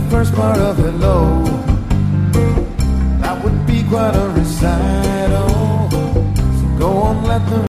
first part of hello. That would be quite a recital. So go on, let the